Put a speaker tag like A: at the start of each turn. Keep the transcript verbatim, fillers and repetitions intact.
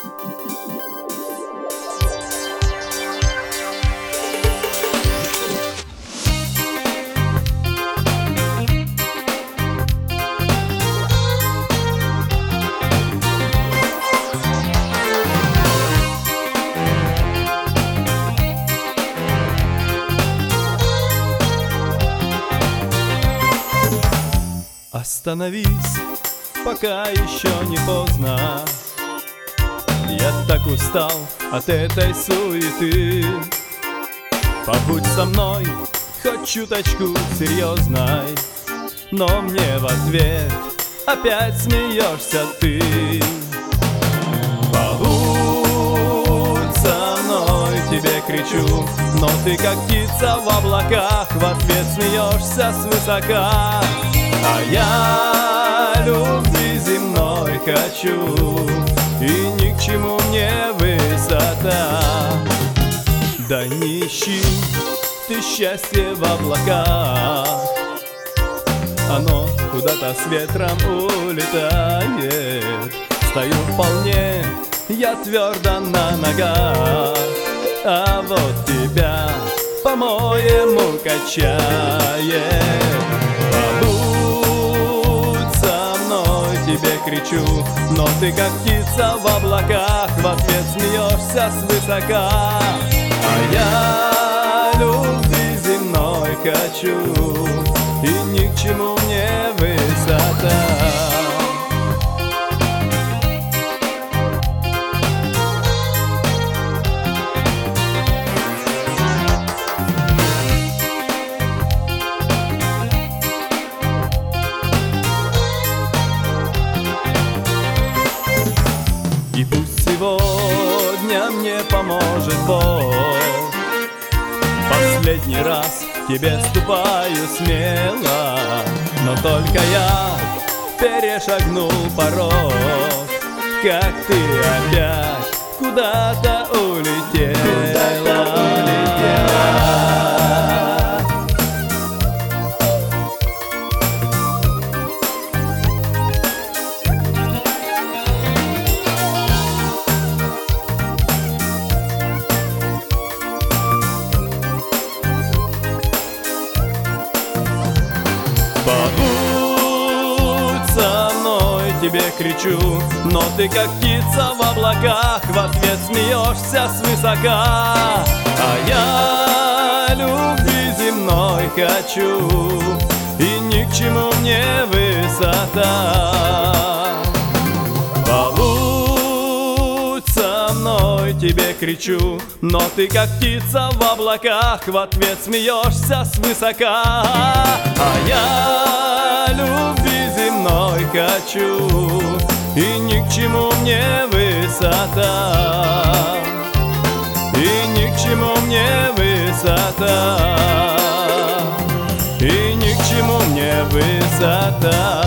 A: Остановись, пока еще не поздно. Я так устал от этой суеты. Побудь со мной хоть чуточку серьезной, но мне в ответ опять смеешься ты. Побудь со мной, тебе кричу, но ты как птица в облаках, в ответ смеешься свысока. А я любви земной хочу, и ни к чему мне высота. Да не ищи ты счастье в облаках, оно куда-то с ветром улетает. Стою вполне я твердо на ногах, а вот тебя, по-моему, качает. Тебе кричу, но ты как птица в облаках, в ответ смеешься свысока. А я любви земной хочу, и ни к чему мне высота. И пусть сегодня мне поможет Бог, последний раз к тебе ступаю смело, но только я перешагнул порог, как ты опять куда-то улетела, куда-то улетела. Побудь со мной, тебе кричу, но ты как птица в облаках, в ответ смеешься свысока. А я любви земной хочу, и ни к чему мне высота. Побудь со мной, тебе кричу, но ты как птица в облаках, в ответ смеешься свысока. А я любви земной хочу, и ни к чему мне высота, и ни к чему мне высота, и ни к чему мне высота.